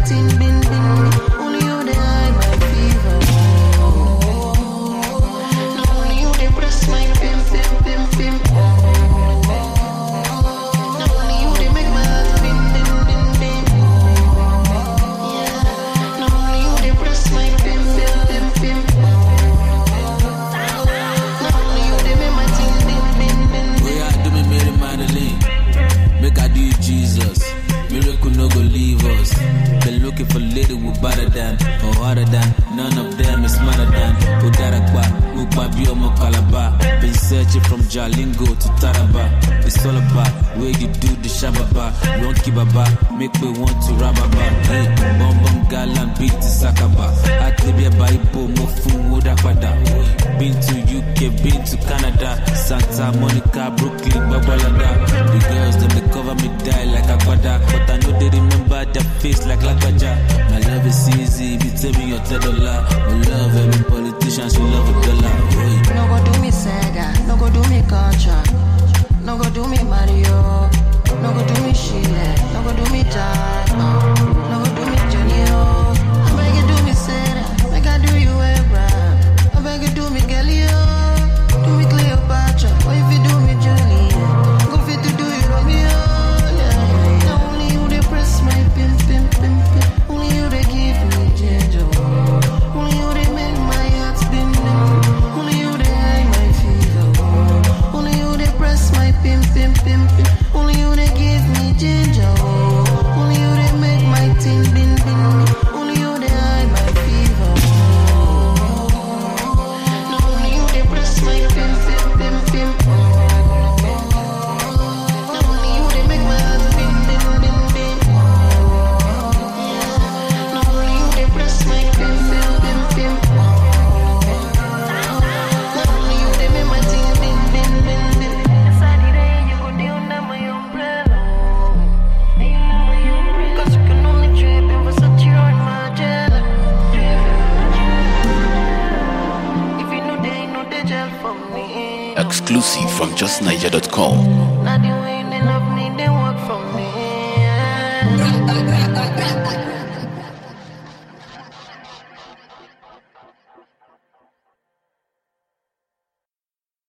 thing been me. Only you they hide my fever. No, only you they press my pim. No, only you they make my heart bim. Yeah, no, only you they press my pim. No, only you they make my thing bim. We are do me Mary Magdalene. Make I do you Jesus. Miracle no go leave us. Been looking for lady who better than or harder than. None of them is smarter than. Udarakwa, Ukpabio Mokalaba. Been searching from Jalingo to Taraba. It's all about where you do the shababa. Don't keep baba, make me want to rababa. Hey, bom galan beat to Sakaba. Atibia Baipo Mofu Udapada. Been to UK, been to Canada, Santa Monica, Brooklyn, Babalada. The girls them they cover me die like a quada. But I know they remember their face like Lakaja. My love is easy, if you tell me your $10. We love every politician, we love a dollar. No go do me Sega, no go do me Contra, no go do me Mario, no go do me Chile, no go do me Jack, no go do me Junior. I beg you do me Sarah, make I do you Abraham. I beg you do me Galileo, do me Cleopatra, or if you do me Julie, go fit to do you Romeo. Now only you they press my pim. Only you they give me ginger. Only you they make my heart spin. Only you they hide my fever. Only you they press my pim. Only you they give me ginger. Only you they make my tin bin. Only you they hide my fever. No, only you they press my pim. No, only you they make my heart spin. No, only you they press my pim. No, only you they make my tin bin. Inside the rain, you go down under my umbrella. 'Cause you can only trip in Versace or in Margiela. If you know they know they gel for me. Exclusive from justniger.com. Not the